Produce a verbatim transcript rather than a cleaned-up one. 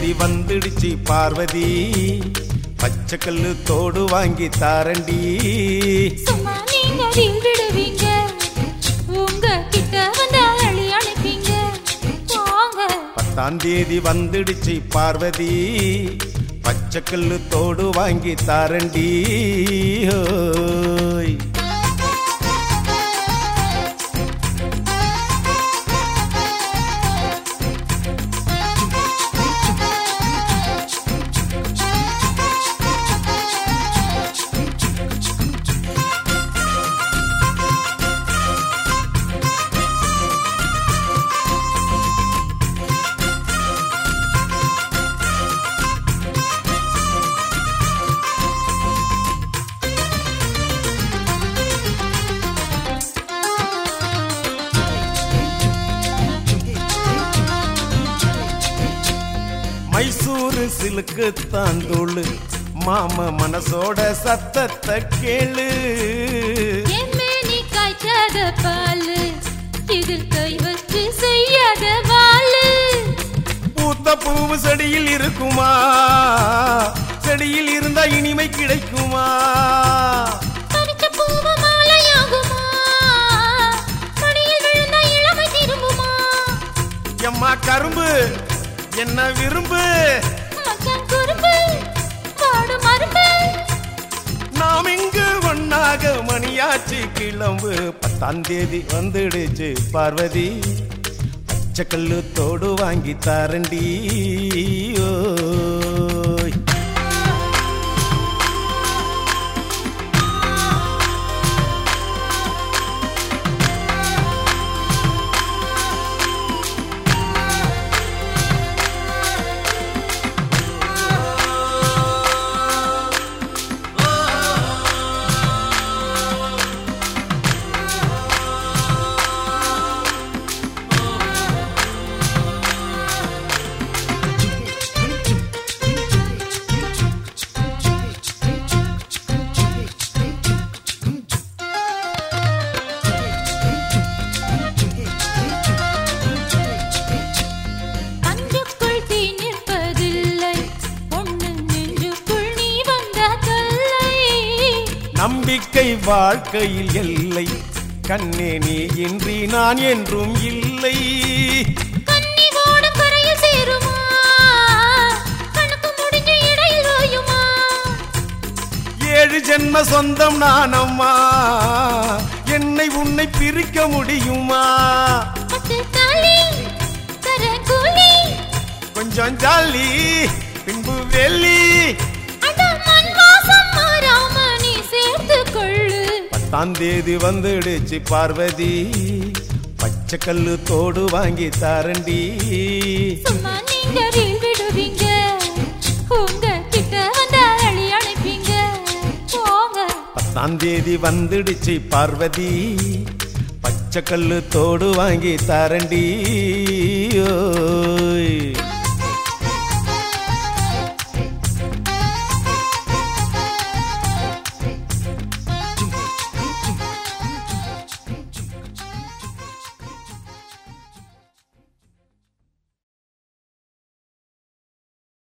தேதி வந்துடுச்சு பார்வதி, பச்சை கல்லு தோடு வாங்கி தாரண்டி. சும்மா நீங்க விடுவீங்க, உங்க கிட்ட வந்த அழி அழைப்பீங்க வாங்க. பத்தாம் தேதி வந்துடுச்சு பார்வதி, பச்சை கல்லு தோடு வாங்கி தாரண்டி. ஹோய் மைசூரு சிலுக்கு தாந்தூளு மாம மனசோட சத்தத்தை கேளு. எம்மேனி காய்ச்சாத பாலு, இதில் கை வச்சு செய்யாத வாலு. பூத்த பூவு செடியில் இருக்குமா, செடியில் இருந்தா இனிமை கிடைக்குமா? பறிச்ச பூவு மாலையாகுமா, மடியில் விழுந்தா இளமை திரும்புமா? எம்மா கரும்பு என்ன விரும்பு, மச்சான் குறும்பு பாடு மரும்பு. நாம் இங்கு ஒன்னாக மணியாச்சு கிளம்பு. பத்தாம் தேதி வந்துடுச்சு பார்வதி, பச்சை கல்லு தோடு வாங்கி தாரண்டி. ஓய் நம்பிக்கை வாழ்க்கையில் எல்லை, கண்ணே நீ இன்றி நான் என்றும் இல்லை. கண்ணி ஓட கரையில் சேருமா, கணக்கு முடிஞ்ச இடையில் ஓயுமா? ஏழு ஜென்ம சொந்தம் நான் அம்மா, என்னை உன்னை பிரிக்க முடியுமா? கொஞ்சம் ஜாலி பின்பு வெள்ளி, பத்தாம் தேதி வந்துடுச்சு பார்வதி, பச்சை கல்லு தோடு வாங்கி தாரண்டி. சும்மா நீங்க விடுவீங்க, உங்க கிட்ட வந்த அழி அழைப்பீங்க போங்க. பத்தாம் தேதி வந்துடுச்சு பார்வதி, பச்சை கல்லு தோடு வாங்கி தாரண்டி. ஓய்